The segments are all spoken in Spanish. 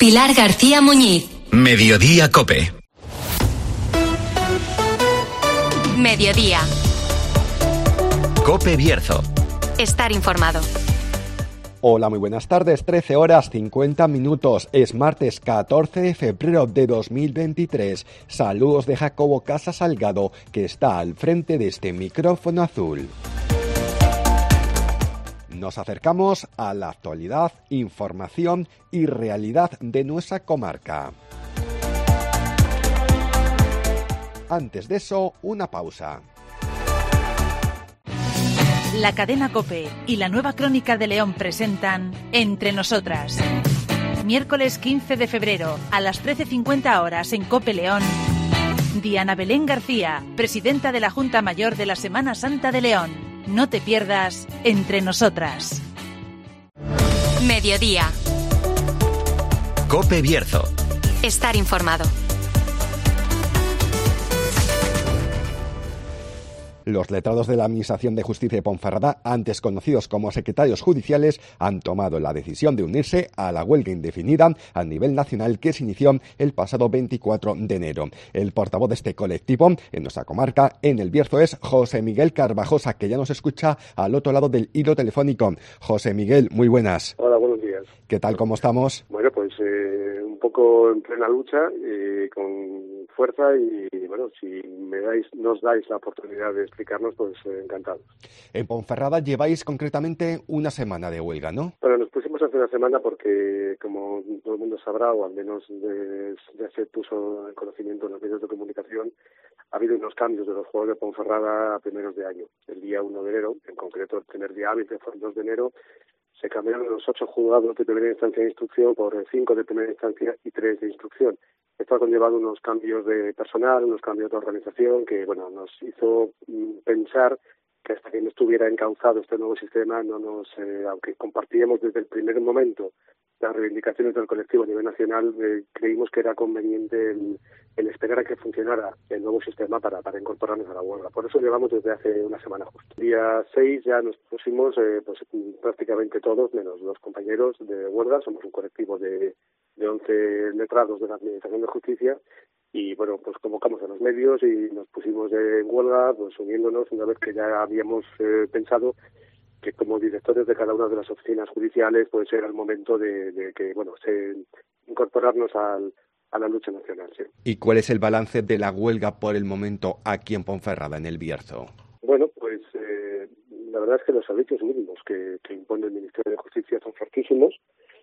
Pilar García Muñiz. Mediodía COPE. Mediodía. COPE Bierzo. Estar informado. Hola, muy buenas tardes, 13 horas 50 minutos, es martes 14 de febrero de 2023. Saludos de Jacobo Casa Salgado, que está al frente de este micrófono azul. Nos acercamos a la actualidad, información y realidad de nuestra comarca. Antes de eso, una pausa. La cadena COPE y la Nueva Crónica de León presentan Entre Nosotras. Miércoles 15 de febrero, a las 13:50 horas en COPE León, Diana Belén García, presidenta de la Junta Mayor de la Semana Santa de León. No te pierdas Entre Nosotras. Mediodía. COPE Bierzo. Estar informado. Los letrados de la Administración de Justicia de Ponferrada, antes conocidos como secretarios judiciales, han tomado la decisión de unirse a la huelga indefinida a nivel nacional que se inició el pasado 24 de enero. El portavoz de este colectivo en nuestra comarca, en el Bierzo, es José Miguel Carvajosa, que ya nos escucha al otro lado del hilo telefónico. José Miguel, muy buenas. Hola, buenos días. ¿Qué tal, cómo estamos? Bueno, pues un poco en plena lucha, con fuerza y bueno, si nos dais la oportunidad de explicarnos, pues encantados. En Ponferrada lleváis concretamente una semana de huelga, ¿no? Bueno, nos pusimos hace una semana porque, como todo el mundo sabrá, o al menos ya se puso en conocimiento en los medios de comunicación, ha habido unos cambios de los Juegos de Ponferrada a primeros de año. El día 1 de enero, en concreto el primer día hábil, que fue el 2 de enero, se cambiaron los 8 juzgados de primera instancia de instrucción por 5 de primera instancia y 3 de instrucción. Esto ha conllevado unos cambios de personal, unos cambios de organización que, bueno, nos hizo pensar que hasta que no estuviera encauzado este nuevo sistema, aunque compartíamos desde el primer momento las reivindicaciones del colectivo a nivel nacional, creímos que era conveniente el esperar a que funcionara el nuevo sistema para incorporarnos a la huelga. Por eso llevamos desde hace una semana justo. El día 6 ya nos pusimos prácticamente todos, menos los compañeros de huelga. Somos un colectivo de 11 letrados de la Administración de Justicia y bueno, pues convocamos a los medios y nos pusimos en huelga, pues uniéndonos una vez que ya habíamos pensado que como directores de cada una de las oficinas judiciales pues era el momento de que incorporarnos a la lucha nacional. Sí. ¿Y cuál es el balance de la huelga por el momento aquí en Ponferrada, en el Bierzo? Bueno, pues la verdad es que los servicios mínimos que impone el Ministerio de Justicia son fortísimos.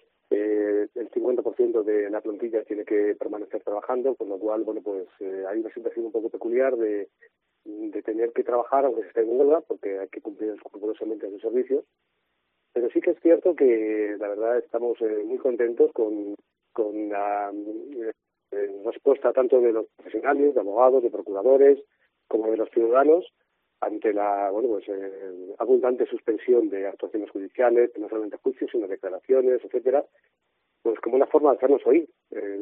El 50% de la plantilla tiene que permanecer trabajando, con lo cual, bueno, pues hay una situación un poco peculiar de tener que trabajar aunque se esté en huelga, porque hay que cumplir escrupulosamente los servicios. Pero sí que es cierto que, la verdad, estamos muy contentos con la respuesta tanto de los profesionales, de abogados, de procuradores, como de los ciudadanos, ante la abundante suspensión de actuaciones judiciales, no solamente juicios, sino declaraciones, etcétera, pues como una forma de hacernos oír.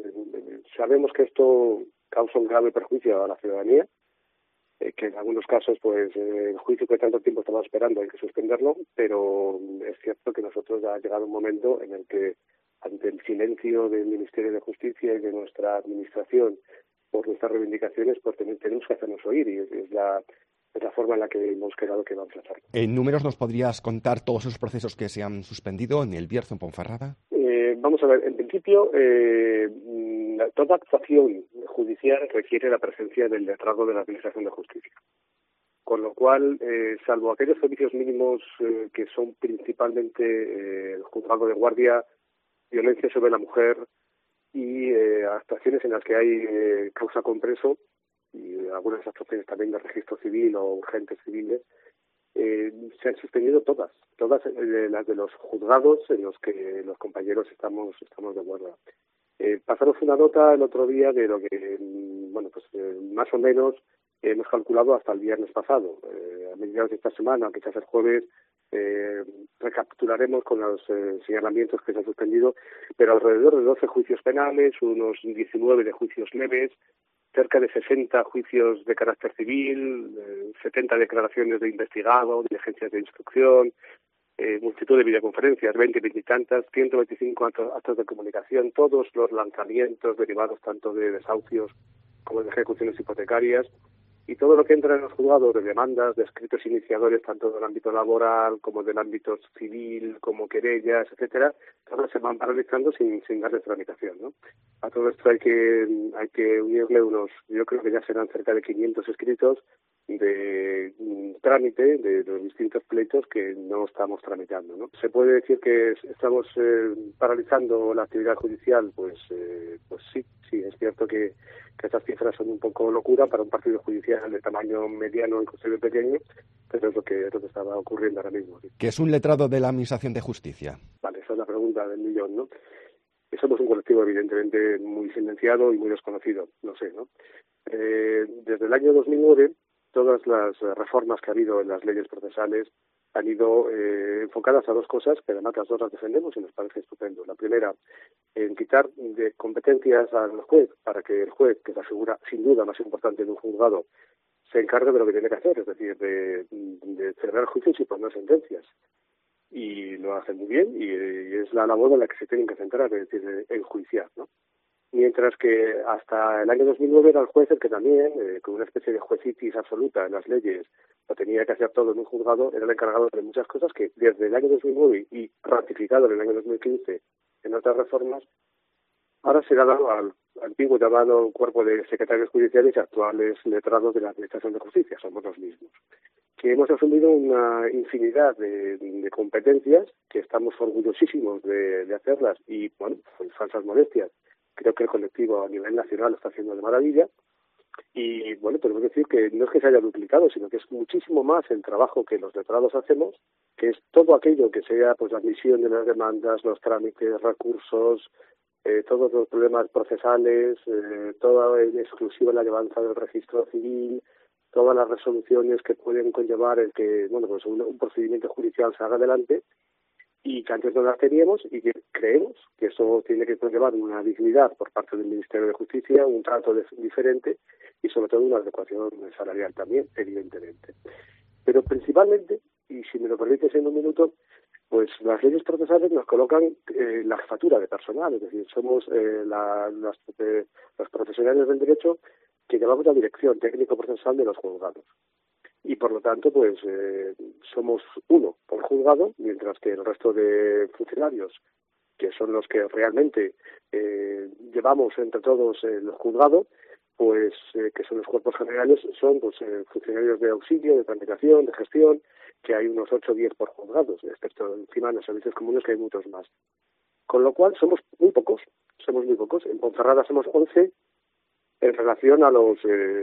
Sabemos que esto causa un grave perjuicio a la ciudadanía, que en algunos casos pues el juicio que tanto tiempo estamos esperando hay que suspenderlo, pero es cierto que nosotros ya ha llegado un momento en el que ante el silencio del Ministerio de Justicia y de nuestra administración por nuestras reivindicaciones, pues tenemos que hacernos oír y es la forma en la que hemos quedado que vamos a hacerlo. ¿En números nos podrías contar todos esos procesos que se han suspendido en el Bierzo, en Ponferrada? Vamos a ver, en principio, toda actuación judicial requiere la presencia del letrado de la Administración de Justicia. Con lo cual, salvo aquellos servicios mínimos que son principalmente el juzgado de guardia, violencia sobre la mujer y actuaciones en las que hay causa compreso, y algunas actuaciones también de registro civil o urgentes civiles, se han suspendido todas las de los juzgados en los que los compañeros estamos de huelga. Pasaros una nota el otro día de lo que, más o menos hemos calculado hasta el viernes pasado. A mediados de esta semana, quizás el jueves, recapitularemos con los señalamientos que se han suspendido, pero alrededor de 12 juicios penales, unos 19 de juicios leves, cerca de 60 juicios de carácter civil, 70 declaraciones de investigado, diligencias de instrucción, multitud de videoconferencias, 20 y tantas, 125 actos de comunicación, todos los lanzamientos derivados tanto de desahucios como de ejecuciones hipotecarias, y todo lo que entra en los juzgados de demandas, de escritos iniciadores, tanto del ámbito laboral como del ámbito civil, como querellas, etcétera, todas se van paralizando sin darle tramitación, ¿no? A todo esto hay que unirle yo creo que ya serán cerca de 500 escritos de trámite de los distintos pleitos que no estamos tramitando, ¿no? Se puede decir que estamos paralizando la actividad judicial, pues sí, es cierto que estas cifras son un poco locura para un partido judicial de tamaño mediano, inclusive pequeño, pero es lo que estaba ocurriendo ahora mismo. ¿Sí? ¿Qué es un letrado de la Administración de Justicia? Vale, esa es la pregunta del millón, ¿no? Somos un colectivo evidentemente muy silenciado y muy desconocido, no sé, ¿no? Desde el año 2009, todas las reformas que ha habido en las leyes procesales han ido enfocadas a dos cosas, que además las dos las defendemos y nos parece estupendo. La primera, en quitar de competencias al juez, para que el juez, que es la figura sin duda más importante de un juzgado, se encargue de lo que tiene que hacer, es decir, de cerrar juicios y poner sentencias. Y lo hace muy bien y es la labor en la que se tienen que centrar, es decir, enjuiciar, ¿no? Mientras que hasta el año 2009 era el juez el que también, con una especie de juecitis absoluta en las leyes, lo tenía que hacer todo en un juzgado, era el encargado de muchas cosas que desde el año 2009 y ratificado en el año 2015 en otras reformas, ahora se le ha dado al antiguo llamado cuerpo de secretarios judiciales y actuales letrados de la Administración de Justicia, somos los mismos, que hemos asumido una infinidad de competencias, que estamos orgullosísimos de hacerlas y, bueno, con falsas molestias, creo que el colectivo a nivel nacional lo está haciendo de maravilla y, bueno, podemos decir que no es que se haya duplicado, sino que es muchísimo más el trabajo que los letrados hacemos, que es todo aquello que sea pues la admisión de las demandas, los trámites, recursos, todos los problemas procesales, toda en exclusiva la llevanza del registro civil, todas las resoluciones que pueden conllevar el que, bueno, pues un procedimiento judicial se haga adelante, y que antes no las teníamos y que creemos que eso tiene que conllevar una dignidad por parte del Ministerio de Justicia, un trato diferente y sobre todo una adecuación salarial también, evidentemente. Pero principalmente, y si me lo permites en un minuto, pues las leyes procesales nos colocan la jefatura de personal, es decir, somos los profesionales del derecho que llevamos la dirección técnico-procesal de los juzgados. Y por lo tanto, pues somos uno por juzgado, mientras que el resto de funcionarios, que son los que realmente llevamos entre todos el juzgado, pues que son los cuerpos generales, son pues funcionarios de auxilio, de tramitación, de gestión, que hay unos 8 o 10 por juzgados, excepto encima en los servicios comunes que hay muchos más. Con lo cual somos muy pocos. En Ponferrada somos 11 en relación a los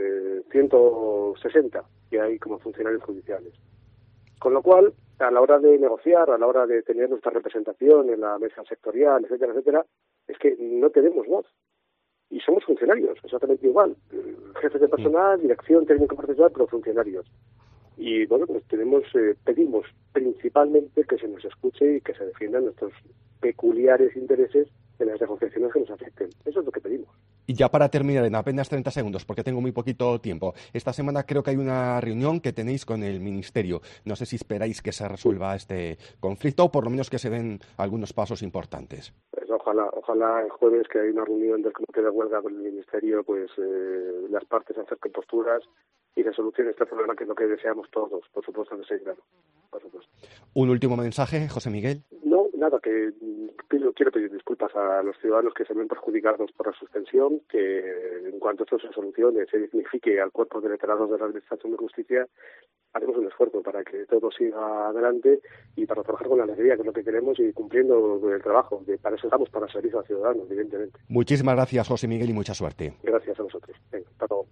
160 que hay como funcionarios judiciales. Con lo cual, a la hora de negociar, a la hora de tener nuestra representación en la mesa sectorial, etcétera, es que no tenemos voz. Y somos funcionarios, exactamente igual. Jefes de personal, dirección técnico-procesal, pero funcionarios. Y bueno, pues pedimos principalmente que se nos escuche y que se defiendan nuestros peculiares intereses en las negociaciones que nos afecten. Eso es lo que pedimos. Y ya para terminar, en apenas 30 segundos, porque tengo muy poquito tiempo, esta semana creo que hay una reunión que tenéis con el Ministerio. No sé si esperáis que se resuelva este conflicto o por lo menos que se den algunos pasos importantes. Pues ojalá el jueves, que hay una reunión del Comité de Huelga con el Ministerio, pues las partes acerquen posturas y se solucione este problema, que es lo que deseamos todos, por supuesto, que sea claro. Por supuesto. ¿Un último mensaje, José Miguel? No, nada, que quiero pedir disculpas a los ciudadanos que se ven perjudicados por la suspensión, que en cuanto esto se solucione, se dignifique al cuerpo de letrados de la Administración de Justicia, haremos un esfuerzo para que todo siga adelante y para trabajar con la alegría, que es lo que queremos, y cumpliendo el trabajo. Para eso estamos, para servir a los ciudadanos, evidentemente. Muchísimas gracias, José Miguel, y mucha suerte. Gracias a vosotros. Venga, hasta luego.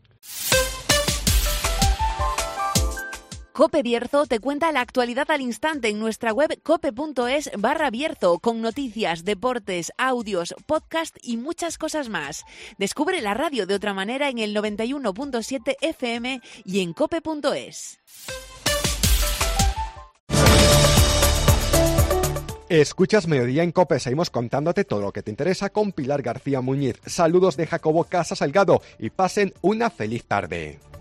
COPE Bierzo te cuenta la actualidad al instante en nuestra web cope.es/Bierzo, con noticias, deportes, audios, podcast y muchas cosas más. Descubre la radio de otra manera en el 91.7 FM y en cope.es. Escuchas Mediodía en COPE, seguimos contándote todo lo que te interesa con Pilar García Muñiz. Saludos de Jacobo Casa Salgado y pasen una feliz tarde.